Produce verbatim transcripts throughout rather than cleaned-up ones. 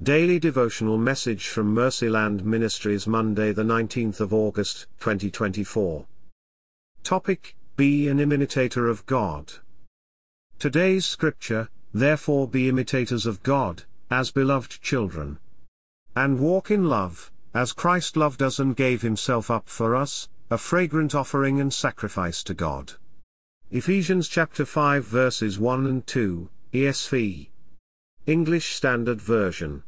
Daily Devotional Message from Mercyland Ministries, Monday the nineteenth of August, twenty twenty-four. Topic: Be an imitator of God. Today's scripture: Therefore be imitators of God, as beloved children, and walk in love, as Christ loved us and gave himself up for us, a fragrant offering and sacrifice to God. Ephesians chapter five verses one and two, E S V. English Standard Version.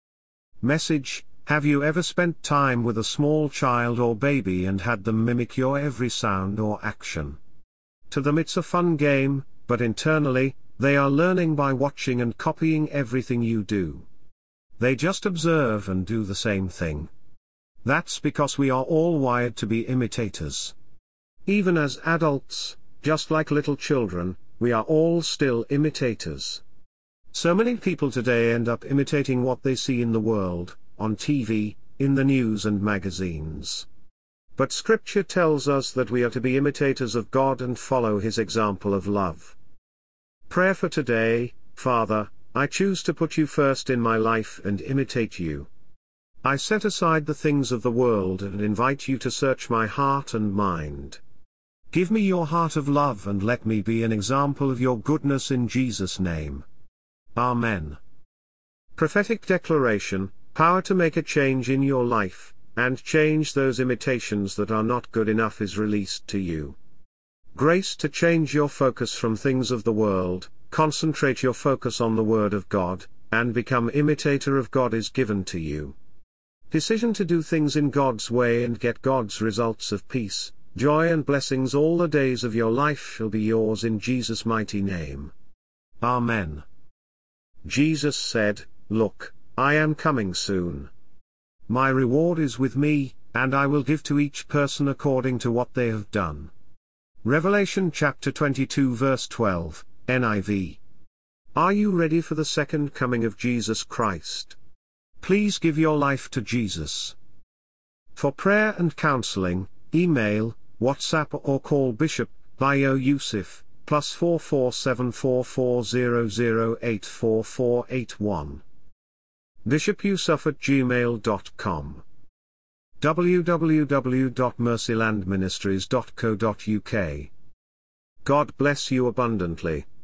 Message: Have you ever spent time with a small child or baby and had them mimic your every sound or action? To them it's a fun game, but internally, they are learning by watching and copying everything you do. They just observe and do the same thing. That's because we are all wired to be imitators. Even as adults, just like little children, we are all still imitators. So many people today end up imitating what they see in the world, on T V, in the news and magazines. But Scripture tells us that we are to be imitators of God and follow His example of love. Prayer for today: Father, I choose to put you first in my life and imitate you. I set aside the things of the world and invite you to search my heart and mind. Give me your heart of love and let me be an example of your goodness in Jesus' name. Amen. Prophetic declaration: Power to make a change in your life, and change those imitations that are not good enough is released to you. Grace to change your focus from things of the world, concentrate your focus on the Word of God, and become imitator of God is given to you. Decision to do things in God's way and get God's results of peace, joy and blessings all the days of your life shall be yours in Jesus' mighty name. Amen. Jesus said, Look, I am coming soon. My reward is with me, and I will give to each person according to what they have done. Revelation chapter twenty-two verse twelve, N I V. Are you ready for the second coming of Jesus Christ? Please give your life to Jesus. For prayer and counseling, email, WhatsApp or call Bishop Bayo Yusuf, plus four four seven four four zero zero eight four four eight one. bishop yusuf at gmail dot com. w w w dot mercyland ministries dot co dot u k. God bless you abundantly.